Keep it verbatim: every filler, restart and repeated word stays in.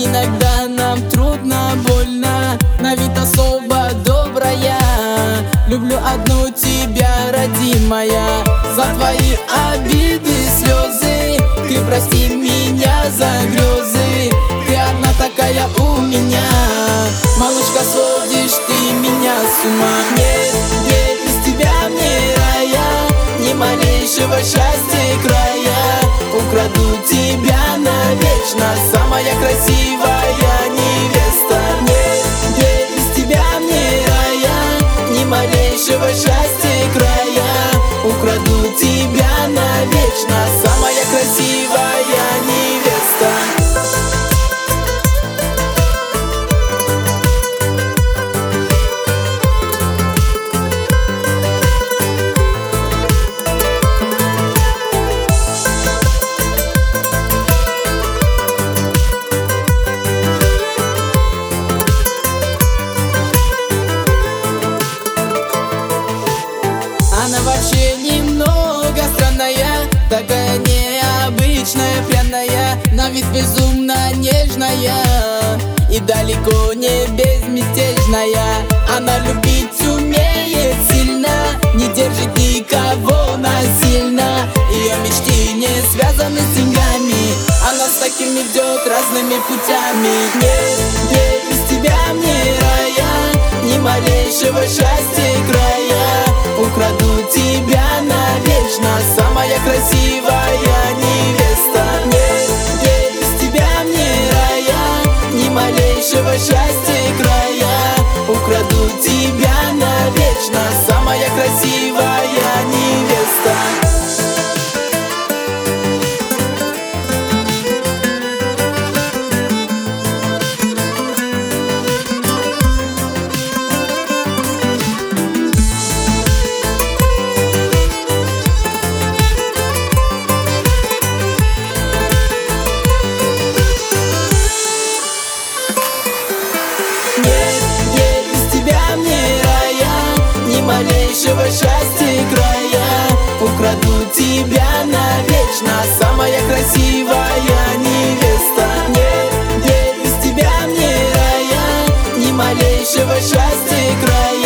иногда нам трудно, больно, на вид особо добрая. Люблю одну тебя, родимая, за твои обиды, слезы. Ты прости меня за грезы, ты одна такая у меня. Малышка, сводишь ты меня с ума. Нет, нет, без тебя мне рая, ни малейшего счастья и края. Украду тебя навечно, самая красивая невеста. Нет, нет, без тебя мне рая, ни малейшего счастья и края. Украду тебя навечно, самая красивая невеста. Она вообще немного странная, такая необычная, пряная, на вид безумно нежная и далеко не безмятежная. Она любить умеет сильно, не держит никого насильно. Ее мечты не связаны с деньгами, она с такими идет разными путями. Нет, нет, без тебя мне рая, ни малейшего счастья и края. Украду тебя навечно, самая красивая невеста. Нет, нет, без тебя мне рая, ни малейшего счастья и края. Украду тебя навечно, самая красивая невеста. Малейшего счастья и края. Украду тебя навечно, самая красивая невеста. Нет, нет, без тебя мне рая, ни малейшего счастья и края.